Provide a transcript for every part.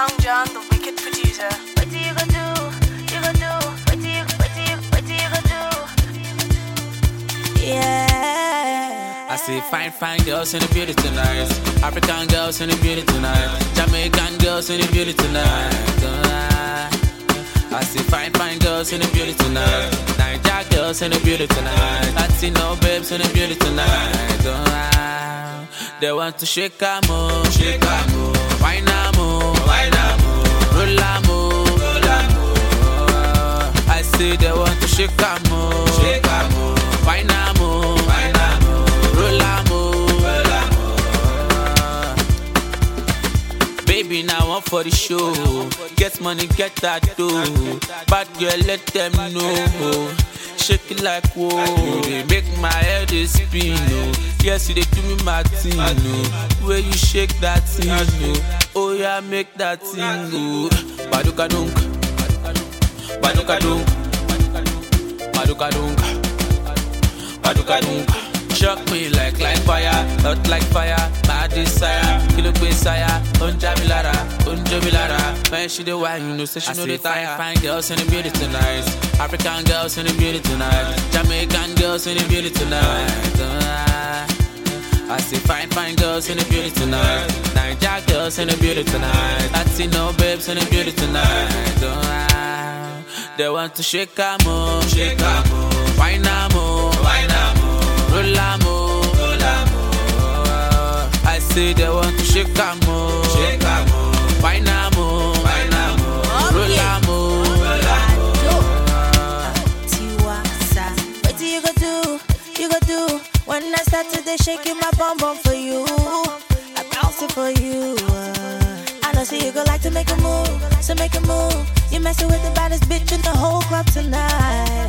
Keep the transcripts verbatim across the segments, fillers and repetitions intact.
Young John, the wicked producer. What do you gonna do? You gonna do? What do you? What do you? What do you gonna do? Yeah. I see fine, fine girls in the beauty tonight. African girls in the beauty tonight. Jamaican girls in the beauty tonight. Uh, I see fine, fine girls in the beauty tonight. Niger girls in the beauty tonight. Latino babes in the beauty tonight. Uh, they want to shake a move, shake a move. Wine a move, wine a move. Roll a move, roll a move. Uh, I see they want to shake a move, shake a move. Wine a move, wine a move. Roll a move, roll a move. Baby, now one for the show. Get money, get that dough. Bad girl, let them know. Shake it like whoa. They make my head spin, no. Yes, you they do me my thing, no. Where you shake that thing, no. Oh yeah, make that thing go. Baduka dunk, baduka dunk, baduka dunk, baduka dunk. Shock me like like fire, hot like fire. My desire, kill a desire. Unja milara, unja milara. When she the wine, you know, say she know the tire. Fine girls in the beauty tonight. African girls in the beauty tonight. Jamaican girls in the beauty tonight. Uh, I see fine, fine girls in the beauty tonight. Niger girls in the beauty tonight. Latino babes in the beauty tonight. Uh, they want to shake a move, shake a move. Wine a move, wine a move. Roll a move, roll a move. I see they want to shake a move, shake a move. Wine a move, wine a move. Roll a move, roll a move. Tiwasa, what do you gonna do? You gonna do? When I started to shaking my bum bum for you, I bounce it for you. I know, see you go like to make a move, so make a move. You messing with the baddest bitch in the whole club tonight,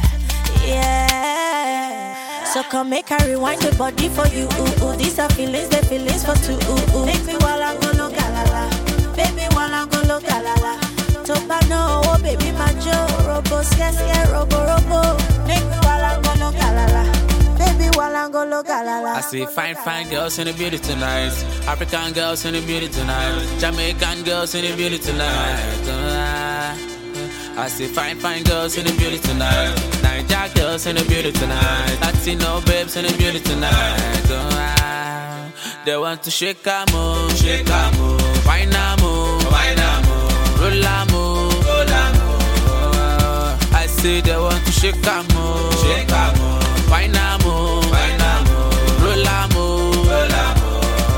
yeah. So come make her rewind the body for you. Ooh, ooh. These are feelings, the feelings for two. Ooh, ooh. Make me while I'm gonna galala. Baby, while I'm gonna galala. Topa no, oh baby, my Joe. Robo, scarce, yeah, robo, robo. Make me while I'm gonna galala. Baby, while I'm gonna galala. I see fine, fine girls in the beauty tonight. African girls in the beauty tonight. Jamaican girls in the beauty tonight. Uh, I see fine, fine girls in the beauty tonight. Niger girls in the beauty tonight. Latino babes in the beauty tonight. Uh, they want to shake a move, shake a move. Wine a move, wine a move. Roll a move, roll a move. Uh, I see they want to shake a move, shake a move. Wine a move, wine a move. Roll a move, roll a move.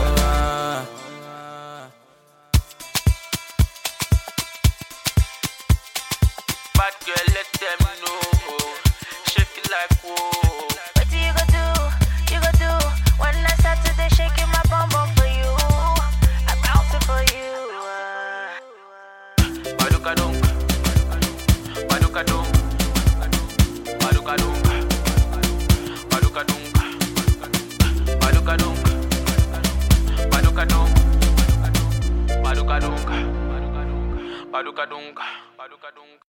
Bad girl, let them know. Shake it like whoa. What do you gonna do? You gonna do? When I started to shaking my bum bum for you, I bounce it for you. Baduka dunk, baduka dunk, baduka dunk, baduka dunk, baduka dunk, baduka dunk, baduka dunk, baduka dunk.